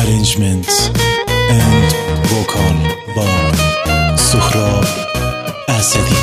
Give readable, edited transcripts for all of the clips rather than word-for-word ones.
Arrangement and vocal by Sohrab Asadi.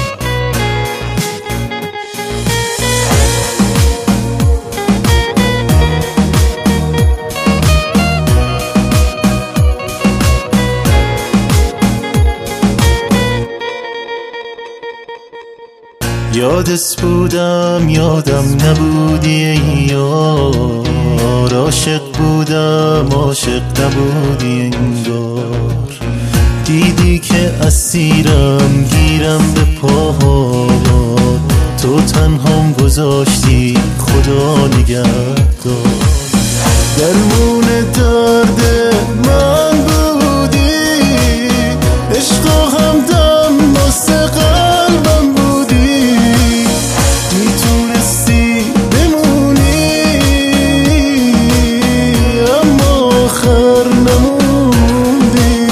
یادت بودم یادم نبودی ای یار، عاشق بودم عاشق نبودی انگار. دیدی که اسیرم گیرم به پاهات، تو تنهام گذاشتی خدا نگهدار. درمون درد من بودی، عشق و همدم واسه قلبم بودی. میتونستی بمونی اما آخر نموندی.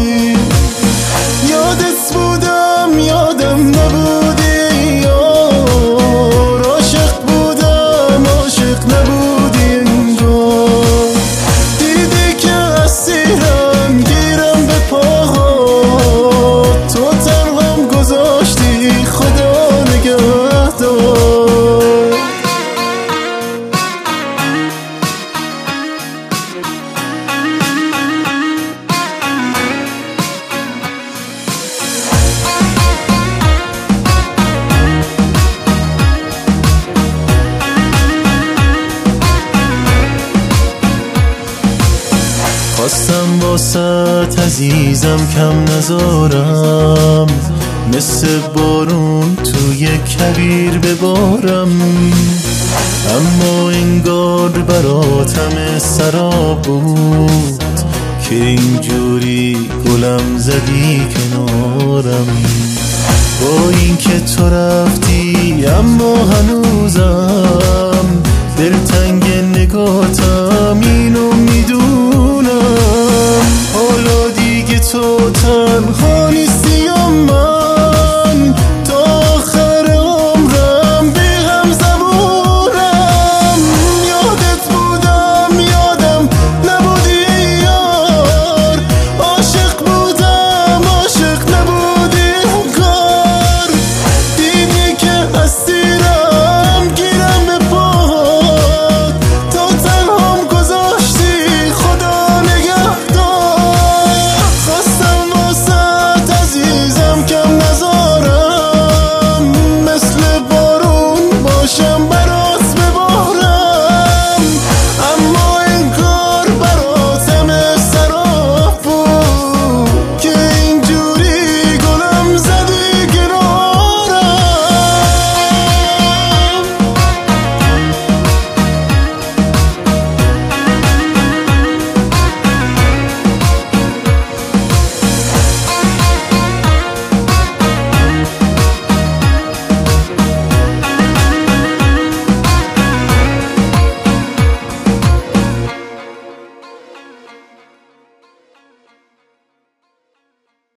یادت بودم یادم نبودی یار، عاشق بودم عاشق نبودی انگار. دیدی که اسیرم گیرم به پاهات، تو تنهام گذاشتی خدا نگهدار. خواستم واسط عزیزم کم نذارم، مثل بارون توی کویر ببارم. اما انگار براتم سراب بود که اینجوری گلم زدی کنارم. با این که تو رفتی اما هنوزم دلتنگ نگاتم.